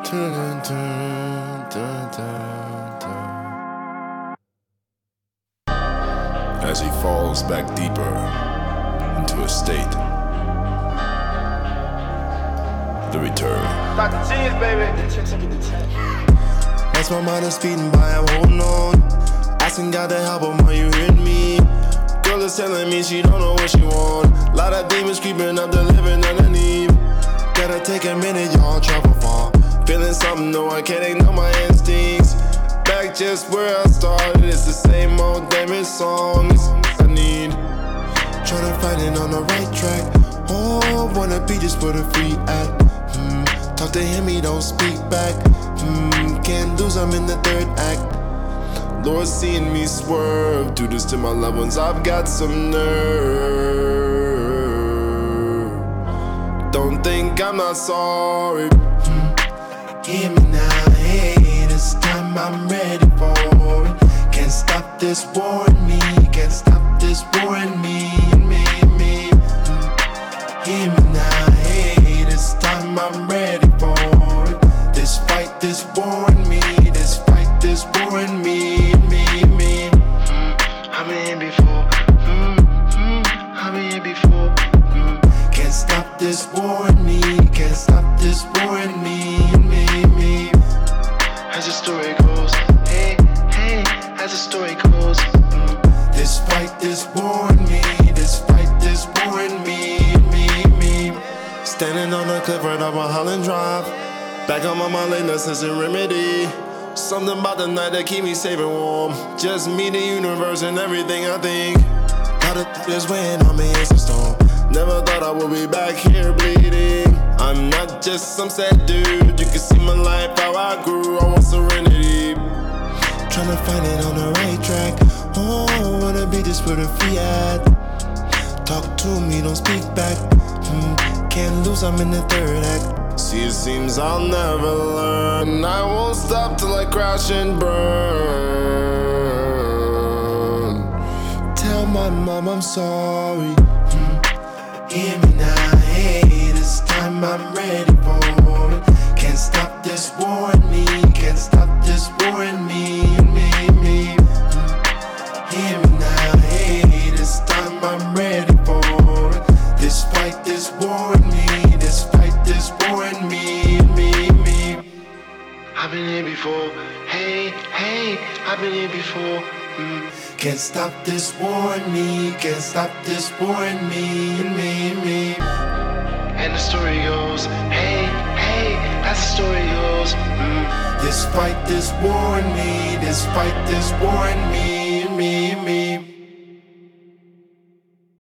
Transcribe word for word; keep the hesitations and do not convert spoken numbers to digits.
Dun, dun, dun, dun, dun. As he falls back deeper into a state, the return. Doctor Cheese, baby. As my mind is speeding by, I'm holding on, asking God to help him. Are you hearing me? Girl is telling me she don't know what she want. Lot of demons creeping up the living underneath. Gotta take a minute, y'all travel far. Feeling something, no, I can't ignore my instincts. Back just where I started, it's the same old damn songs I need. Tryna find it on the right track. Oh, wanna be just where the free at. Hmm. Talk to him, he don't speak back. Hmm. Can't lose, I'm in the third act. Lord, seeing me swerve, do this to my loved ones, I've got some nerve. Don't think I'm not sorry. Hmm. Hear me now, hey, this time I'm ready for it. Can't stop this war in me, can't stop this war in me, in me, in me. Hmm. Hear me now, hey, this time I'm ready for it. This fight, this war in me, this fight, this war in me, in me, in me. Mm, I've been here before, mm, mm, I've been here before. Mm. Can't stop this war in me, can't stop this war in me, in me, in me. As the story goes, hey, hey, as the story goes. Mm. This fight, this war in me, this fight, this war in me, in me, in me. Standing on the cliff right off Mulholland Drive. Back on my mind, late necessary remedy. Something about the night that keep me safe and warm. Just me, the universe, and everything I think. How the th- is weighing on me, it's a storm. Never thought I would be back here bleeding. I'm not just some sad dude. You can see my life, how I grew. I want serenity. Tryna find it on the right track. Oh, wanna be just where the free at. Talk to me, don't speak back. Hmm. Can't lose, I'm in the third act. See, it seems I'll never learn. I won't stop till I crash and burn. Tell my mom I'm sorry. Mm. Hear me now, hey, this time I'm ready for it. Can't stop this war in me, can't stop this war in me, in me, in me. Mm. Hear me now, hey, this time I'm ready for it. This fight, this war in me, this fight, this war in me, in me, in me. I've been here before, hey, hey, I've been here before. Mm. Can't stop this war in me, can't stop this war in me, in me, in me. And the story goes, hey, hey, as the story goes. Mm. This fight, this war in me, this fight, this war in me.